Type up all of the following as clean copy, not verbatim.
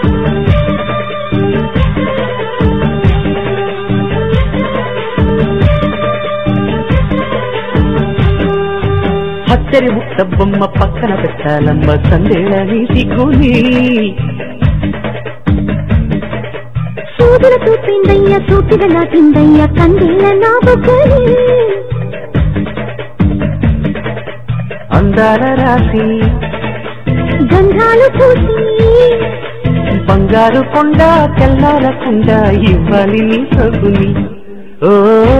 హత్తెరి ముట్ట బొమ్మ పక్కన పెట్టాలమ్మ సందేళని సిగ్గుని సూదుల చూపిందయ్య సూటిగా నాటిందయ్య కందేల నా బొగ్గని అందాల రాసి గంధాలు చూసి బంగారు కొండ తెల్లారకుండా ఇవ్వాలి నీ సగుని ఓ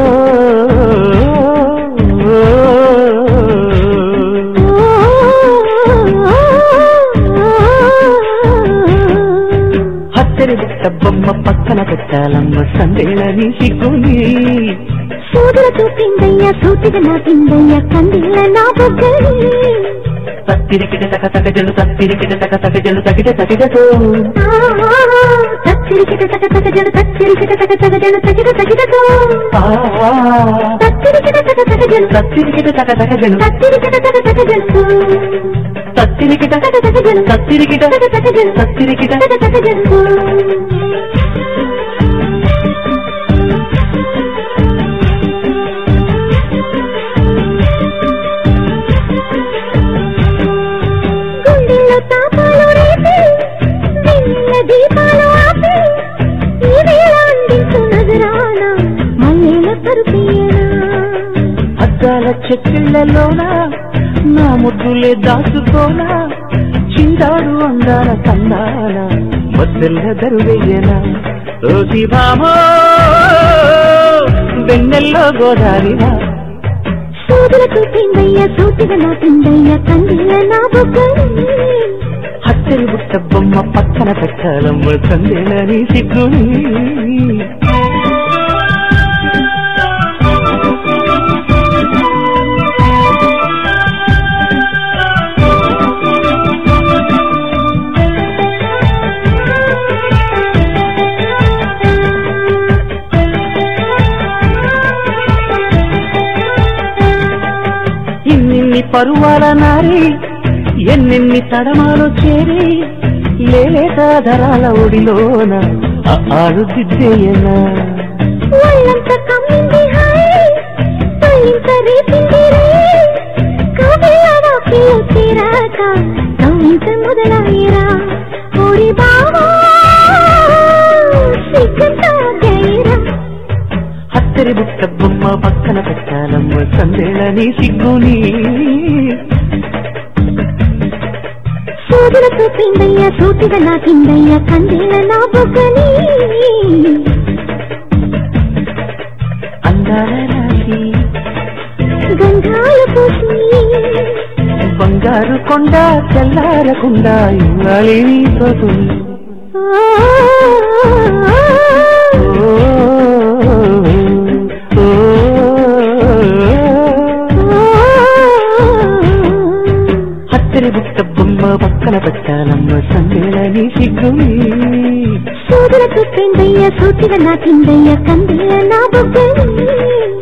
హత్తెరి బుట్ట బొమ్మ పక్కన పెట్టాలమ్మ సందేళని సిగ్గుని సూదుల చూపిందయ్య సూటిగా నాటిందయ్య కందేల నా బొగ్గని తత్తిరికిట తక తక జలు తత్తిరికిట తక తక జలు తకిట తకిటతో తత్తిరికిట తక తక జలు తత్తిరికిట తక తక జలు తకిట తకిటతో తత్తిరికిట తక తక జలు తత్తిరికిట తక తక జలు తత్తిరికిట తక తక జలు తత్తిరికిట తక తక జలు తత్తిరికిట తక తక జలు తత్తిరికిట తక తక జలు తాపాలు రేపి నిన్న దీపాలు ఆపి ఈ వేళ అందించు నజరానా మల్లెల పరుపేనా అద్దాల చెక్కిళ్లలోనా నా ముద్దులే దాచుకోనా చిందాడు అందాల కన్నాన మద్దెల్ల దరువెయ్యనా రోజీ భామో వెన్నెల్లో గోదారినా సూదుల చూపిందయ్య సూటిగా నాటిందయ్య కందేల నా బొగ్గని హత్తెరి బుట్ట బొమ్మ పక్కన పెట్టాలమ్మ సందేళని సిగ్గుని ఇన్నిన్ని పరువాల నారి ఎన్నెన్ని తడమాలు చేరి లేతాధరాల ఒడిలోన ఆడు దిద్దేయనా ఒళ్ళంత కమ్మింది హాయ్ తొలింత రేపింది రే కవిల వాకిలు తీరాక కవింత మొదలయ్యరా ఓడి బావా సిగ్గంతా గైరా హత్తెరి బుట్ట బొమ్మ పక్కన పెట్టాలమ్మ సందేళని సిగ్గుని సూదుల చూపిందయ్య సూటిగా నాటిందయ్య కందేల నా బొగ్గని అందాల రాసి గంధాలు పూసి బంగారు కొండ తెల్లారకుండా ఇవ్వాలి నీ సగుని హత్తెరి బుట్ట బొమ్మ పక్కన పెట్టాలమ్మ సందేళని సిగ్గుని సూదుల చూపిందయ్య సూటిగా నాటిందయ్య కందేల నా బొగ్గని